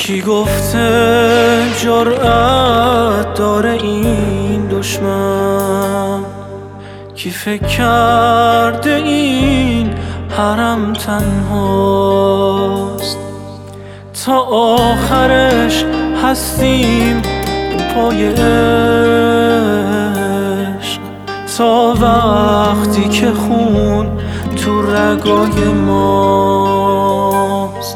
کی گفته جرأت داره این دشمن؟ کی فکر کرده این حرم تنهاست؟ تا آخرش هستیم پای عشق، تا وقتی که خون تو رگای ماست.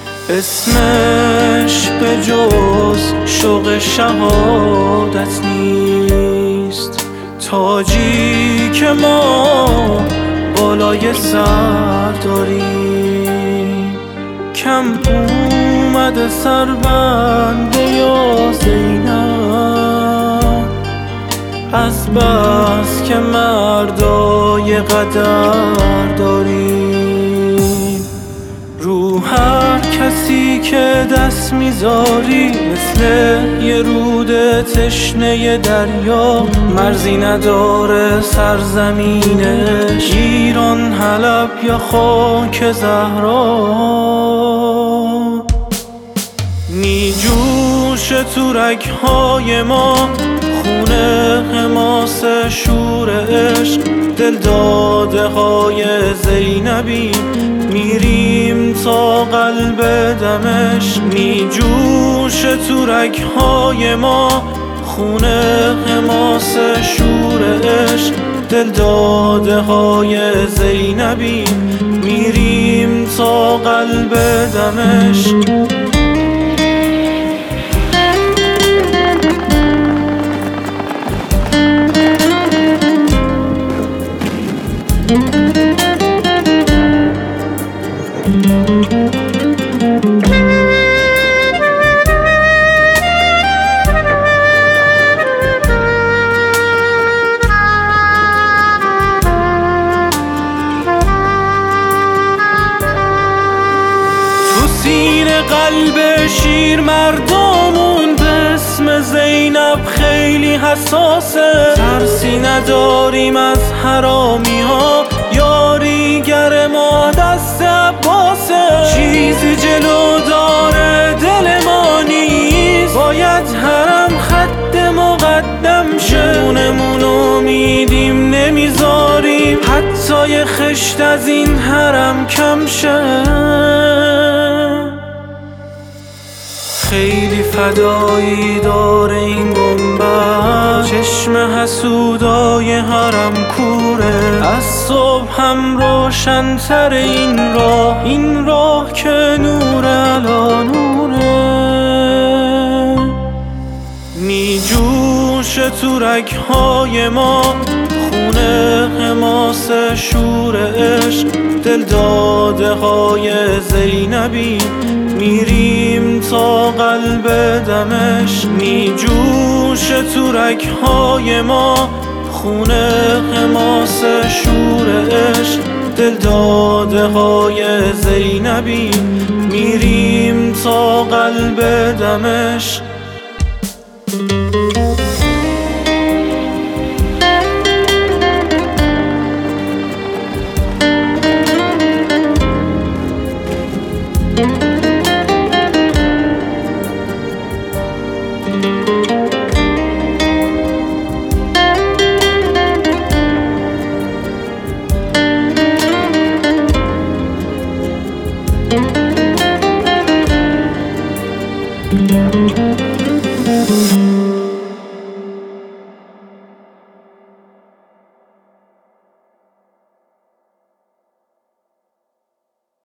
اسمش به جز شوق شهادت نیست، تاجی که ما بالای سر داریم. کم اومده سربنده یا زینب، از بس که مردای قدر داریم. رو هر کسی که دست میذاری مثل یه رود تشنه دریا، مرزی نداره سرزمینش، ایران، حلب یا خاک زهرا. میجوشه تو رگ‌های ما خون حماس شور عشق، دل داده های زینبی، میریم تا قلب دمشق. میجوشه تو رگ‌های ما خون حماس شور عشق، دل داده های زینبی، میریم تا قلب دمشق. سینه قلب شیر مردمون به اسم زینب خیلی حساسه، ترسی نداریم از حرامی ها، یاریگر ما دست عباسه. چیزی جلو داره دل ما نیست، باید حرم خط مقدم شه. خونمونو میدیم نمیذاریم حتی یه خشت از این حرم کم شه. خیلی فدایی داره این گنبد، چشم حسودای حرم کوره، از صبح هم روشن‌تر این راه که نور علا نوره. میجوشه تو رگ‌های ما خون حماس شور عشق، دل داده های زینبی، میریم تا قلب دمشق. میجوشه تو رگ‌های ما خون حماس شور عشق، دل داده های زینبی، میریم تا قلب دمشق.